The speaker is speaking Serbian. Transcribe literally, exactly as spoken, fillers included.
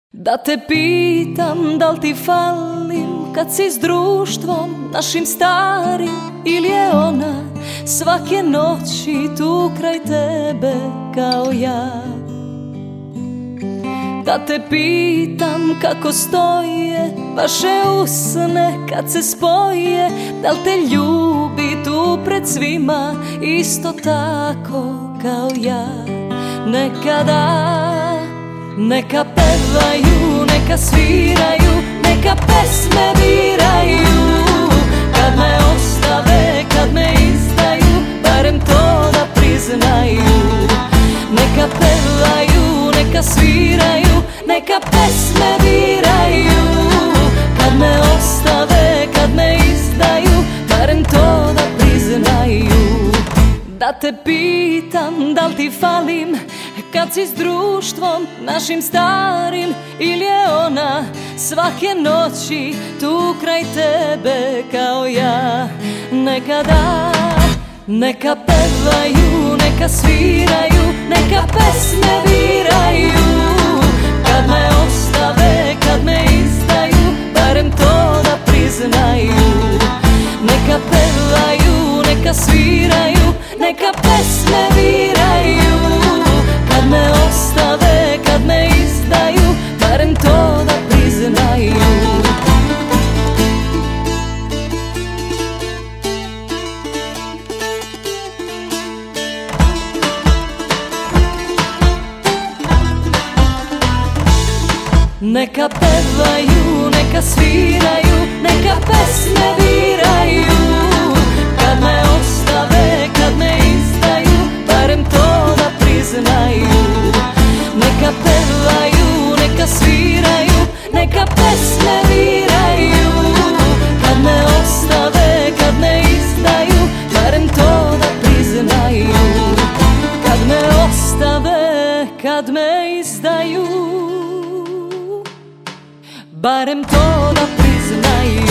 Da te pitam da li ti falim kad si s društvom našim starim, ili je ona svake noći tu kraj tebe kao ja. Da te pitam kako stoje vaše usne kad se spoje, da li te ljubi tu pred svima isto tako kao ja. Nekada neka pevaju, neka sviraju, neka pesme biraju. Kad me ostave, kad me izdaju, barem to da priznaju. Neka pevaju, neka sviraju, neka pesme biraju. Kad me ostave, kad me izdaju, barem to da priznaju. Da te pitam da li ti falim kad si s društvom našim starim, ili je ona svake noći tu kraj tebe kao ja. Nekada neka pevaju, neka sviraju, neka pesme biraju. Kad me ostave, kad me izdaju, barem to da priznaju. Neka pevaju, neka sviraju, neka pesme biraju. Kad me ostave, kad me izdaju, barem to da priznaju. Neka pevaju, neka sviraju, neka pesme biraju. Kad me ostave, kad me izdaju, barem to da priznaju. Neka pevaju, neka sviraju, neka pesme biraju. Kad me ostave, kad me izdaju, barem to da priznaju. Kad me ostave, kad me izdaju, barem to da priznaju.